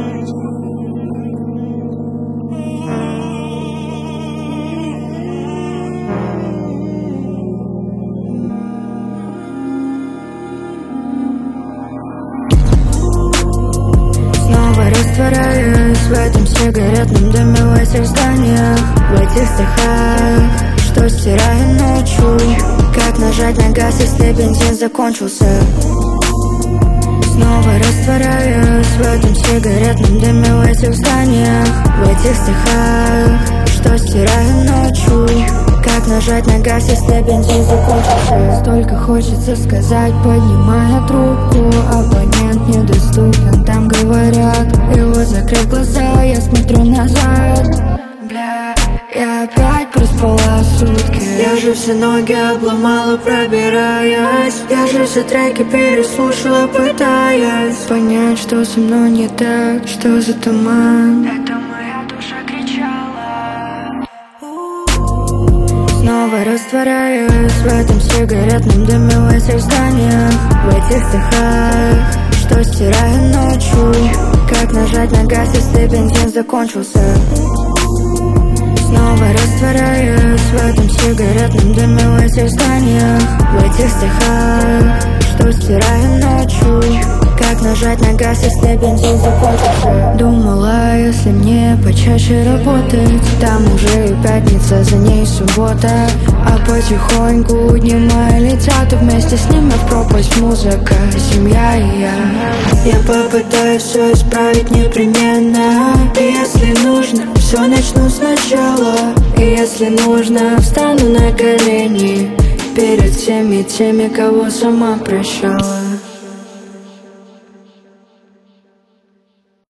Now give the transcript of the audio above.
Снова растворяюсь в этом сигаретном дыме, в этих зданиях, в этих стихах, что стираю ночью. Как нажать на газ, если бензин закончился? Снова растворяюсь в этом сигаретном дыме, в этих зданиях, в этих стихах, что стираю ночью. Как нажать на газ, если бензин закончился? Столько хочется сказать, поднимая трубку. Абонент недоступен, там говорят. И вот, закрыв глаза, я смотрю назад. Бля, я опять проспала сутки. Я же все ноги обломала, пробираясь. Я же все треки переслушала, пытаясь понять, что со мной не так, что за туман. Это моя душа кричала. Снова растворяюсь в этом сигаретном дыме, в этих зданиях, в этих стихах, что стираю ночью. Как нажать на газ, если бензин закончился? Снова растворяюсь в этом сигаретном дыме, в этих зданиях, в этих стихах, что стираю ночью. Как нажать на газ, если бензин закончился? Думала, если мне почаще работать, там уже и пятница, за ней суббота. А потихоньку дни летят, и вместе с ними в пропасть музыка, семья и я. Я попытаюсь все исправить непременно. И если нужно, все начну сначала. И если нужно, встану на колени перед всеми теми, кого сама прощала.